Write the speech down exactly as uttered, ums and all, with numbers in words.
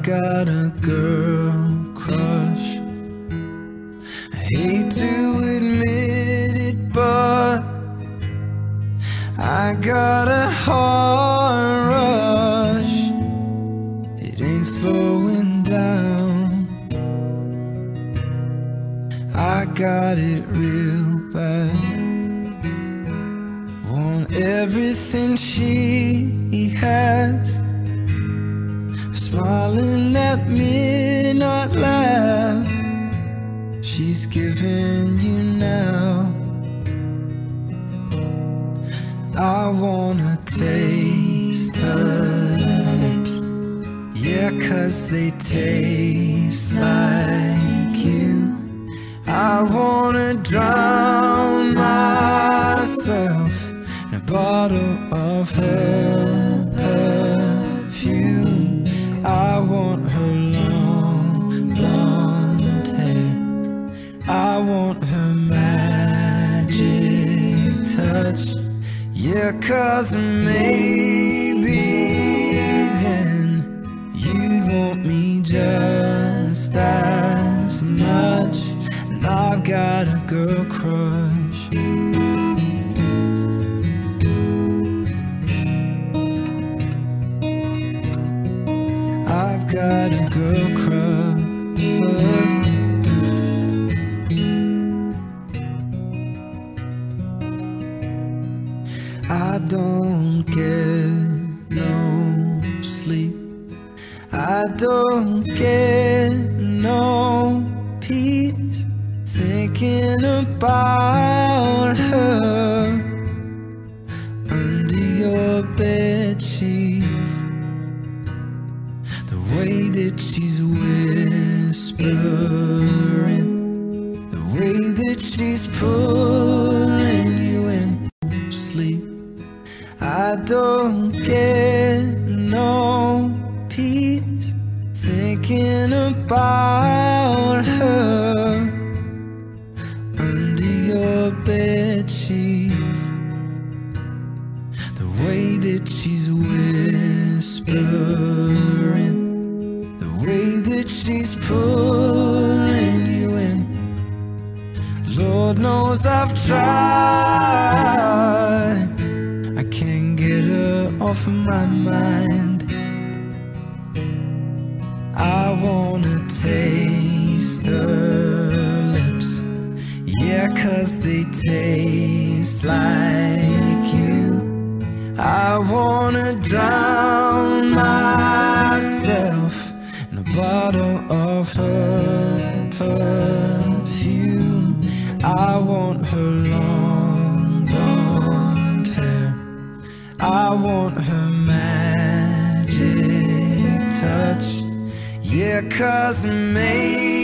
got a girl crush. I hate to admit it, but I got a heart rush. It ain't slowing down. I got it real bad. Want everything she has. Smiling at midnight laugh she's giving you now. I wanna taste her lips, yeah, 'cause they taste like you. I wanna drown myself in a bottle of her perfume. I want her long blonde hair. I want her magic touch, yeah, 'cause maybe then you'd want me just as much. And I've got a girl crush. I've got a girl crush. I don't get no sleep. I don't get no peace thinking about her under your bed sheets. The way that she's whispering, the way that she's pulling you in sleep. I don't get no peace thinking about her under your bed sheets. The way that she's whispering, the way that she's pulling you in. Lord knows I've tried, I can't get her off of my mind. I wanna taste her lips, yeah, 'cause they taste like you. I wanna drown myself in a bottle of her perfume. I want her long blonde hair. I want her magic touch, yeah, 'cause maybe